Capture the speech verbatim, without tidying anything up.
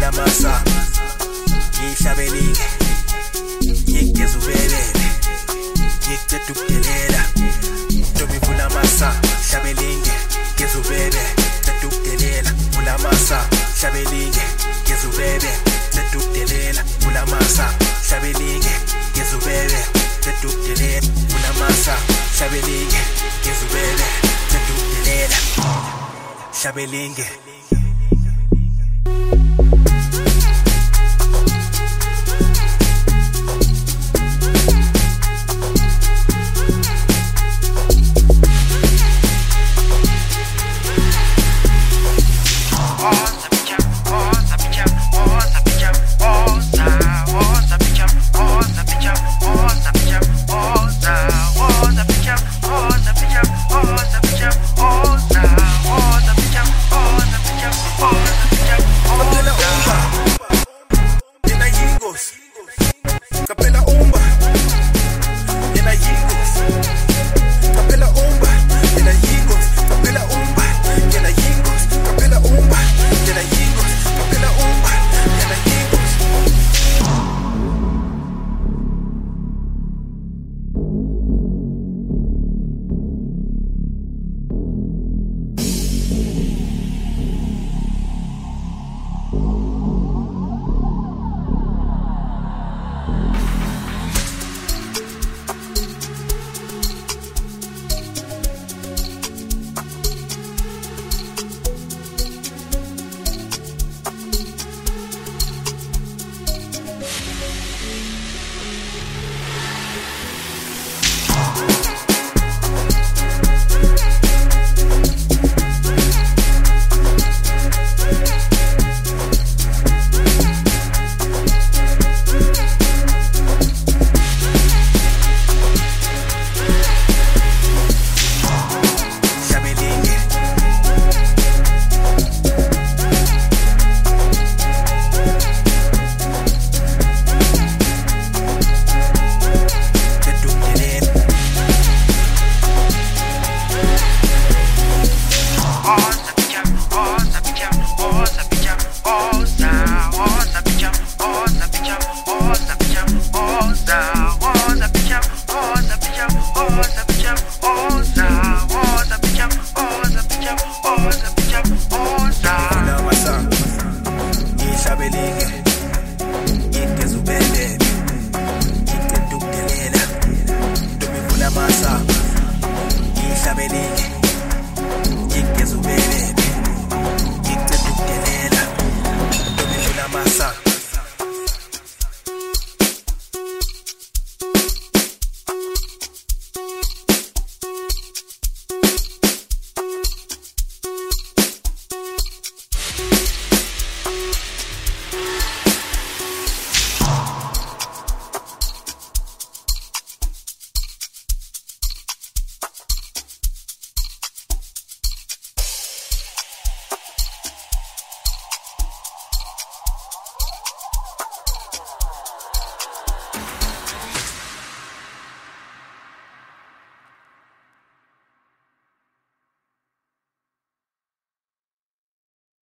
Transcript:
masa ngihlabelinge ngigeza ubebele ngiceda ukudelela ntombi vula masa hlabelinge ngeza ubebe ceda ukudelela vula masa hlabelinge ngeza ubebe ceda ukudelela vula masa hlabelinge ngeza ubebe ceda ukudelela vula masa hlabelinge ngeza ubebe ceda ukudelela hlabelinge. Kapela umba, yena yingos. Kapela umba, yena yingos. Kapela umba, yena yingos. Kapela umba, yena yingos. Kapela umba, yena yingos. Hlabelinge